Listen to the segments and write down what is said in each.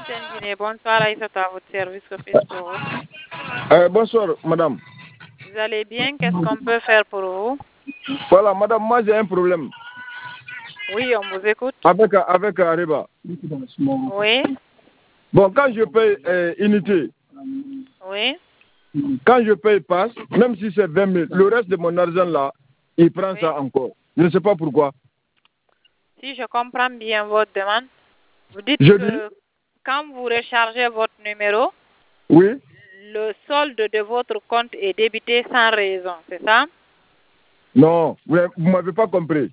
Guinée, bonsoir, Aïssata, à votre service, que puis-je pour vous? Bonsoir, madame. Vous allez bien? Qu'est-ce qu'on peut faire pour vous? Voilà, madame, moi j'ai un problème. Oui, on vous écoute. Avec Ariba. Oui. Bon, quand je paye unité, Oui. quand je paye passe, même si c'est 20 000, le reste de mon argent là, il prend ça encore. Je ne sais pas pourquoi. Si je comprends bien votre demande, vous dites Je que quand vous rechargez votre numéro, oui, le solde de votre compte est débité sans raison, c'est ça? Non, vous ne m'avez pas compris.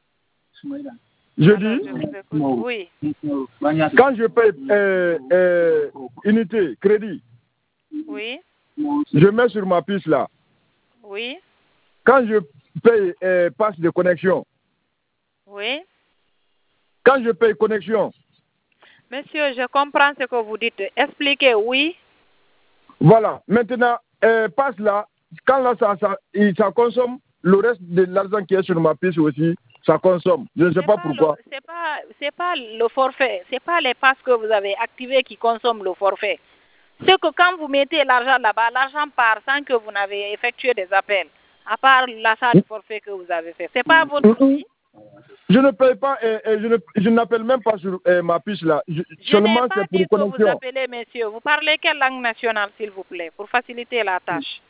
Je dis, oui. Quand je paye unité, crédit, Oui. je mets sur ma puce là. Oui. Quand je paye passe de connexion, Oui. quand je paye connexion. Monsieur, je comprends ce que vous dites. Expliquez, oui. Voilà. Maintenant, passe là, quand là, ça consomme, le reste de l'argent qui est sur ma puce aussi, ça consomme. Je ne sais pas pourquoi. C'est pas le forfait. C'est pas les passes que vous avez activées qui consomment le forfait. C'est que quand vous mettez l'argent là-bas, l'argent part sans que vous n'avez effectué des appels. À part l'achat du forfait que vous avez fait. C'est pas votre souci. Je ne paye pas, je n'appelle même pas sur ma puce là. Je n'ai pas dit que vous appelez, monsieur. Vous parlez quelle langue nationale, s'il vous plaît, pour faciliter la tâche?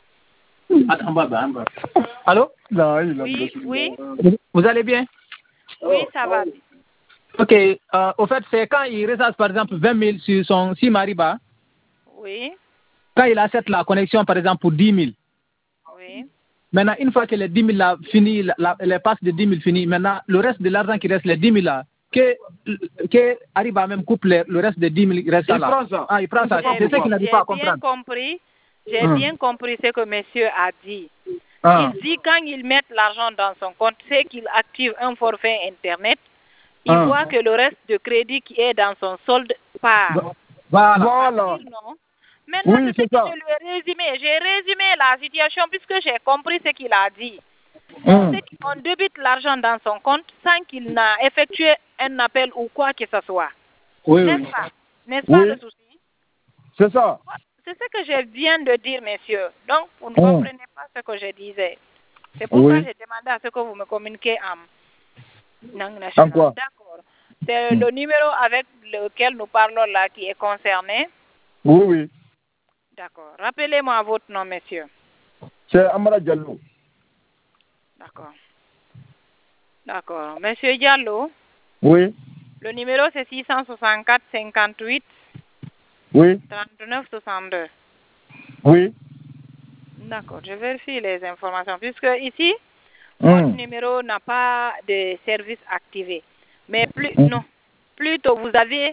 Allô? Oui, oui. Vous allez bien? Oui, ça va bien. Ok, au fait, c'est quand il recharge par exemple 20 000 sur son SIM Ariba. Oui. Quand il achète la connexion par exemple pour 10 000. Oui. Maintenant, une fois que les 10 000 là fini, les passes de 10 000 fini, maintenant, le reste de l'argent qui reste, les 10 000 là, que Ariba même coupe le reste de 10 000 reste là. Prend ça. Ah, il prend ça. C'est ce qu'il n'arrive pas à comprendre. J'ai bien compris ce que monsieur a dit. Il dit quand il met l'argent dans son compte, c'est qu'il active un forfait Internet. Il voit que le reste de crédit qui est dans son solde part. Voilà. Non. Maintenant, oui, c'est ça. Je lui ai résumé. J'ai résumé la situation puisque j'ai compris ce qu'il a dit. C'est qu'on débite l'argent dans son compte sans qu'il n'a effectué un appel ou quoi que ce soit. Oui, n'est-ce pas? N'est-ce pas le souci? C'est ça. C'est ce que je viens de dire, monsieur. Donc, vous ne comprenez pas ce que je disais. C'est pourquoi j'ai demandé à ce que vous me communiquiez en langue nationale. D'accord. C'est le numéro avec lequel nous parlons là qui est concerné? Oui, oui. D'accord. Rappelez-moi votre nom, monsieur. C'est Amara Diallo. D'accord. D'accord. Monsieur Diallo? Oui. Le numéro, c'est 664 58 oui. 39 62. Oui. D'accord. Je vérifie les informations. Puisque ici, votre numéro n'a pas de service activé. Mais plutôt vous avez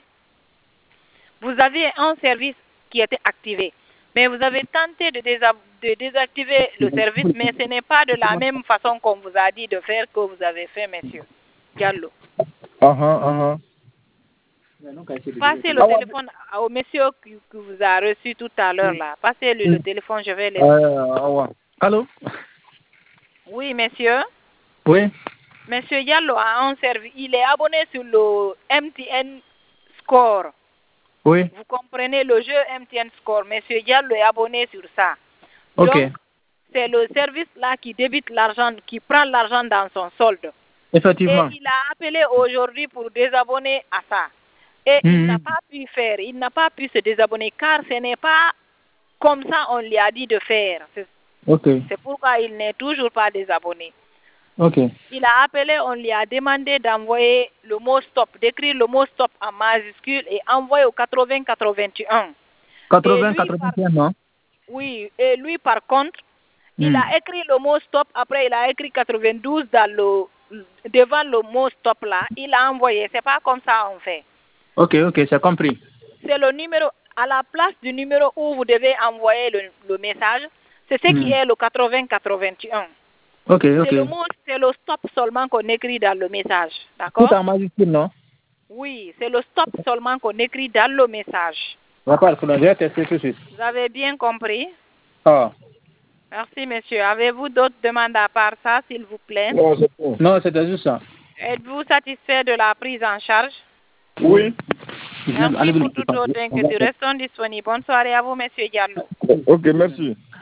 un service qui était activé. Mais vous avez tenté de désactiver le service, mais ce n'est pas de la même façon qu'on vous a dit de faire que vous avez fait, monsieur Diallo. Passez le téléphone au monsieur qui vous a reçu tout à l'heure là. Passez-lui le téléphone, je vais le... Allô? Oui, monsieur. Oui. Monsieur Diallo a un service. Il est abonné sur le MTN Score. Oui. Vous comprenez le jeu MTN Score. Monsieur Diallo est abonné sur ça. Ok. Donc, c'est le service là qui débite l'argent, qui prend l'argent dans son solde. Effectivement. Et il a appelé aujourd'hui pour désabonner à ça. Et il n'a pas pu faire. Il n'a pas pu se désabonner car ce n'est pas comme ça on lui a dit de faire. C'est pourquoi il n'est toujours pas désabonné. Okay. Il a appelé, on lui a demandé d'envoyer le mot stop, d'écrire le mot stop en majuscule et envoyer au 8081. 8081, non? Oui, et lui par contre, il a écrit le mot stop, après il a écrit 92 devant le mot stop là, il a envoyé. C'est pas comme ça on fait. Ok, c'est compris. C'est le numéro, à la place du numéro où vous devez envoyer le message, c'est ce qui est le 8081. Ok. C'est le stop seulement qu'on écrit dans le message. D'accord? Tout en majuscule, non? Oui, c'est le stop seulement qu'on écrit dans le message. D'accord, je vais tester tout de suite. Vous avez bien compris? Ah. Merci, monsieur. Avez-vous d'autres demandes à part ça, s'il vous plaît? Non, c'était juste ça. Êtes-vous satisfait de la prise en charge? Oui. Merci pour tout autant que tu restes disponible. Bonne soirée à vous, monsieur Diallo. Ok, merci.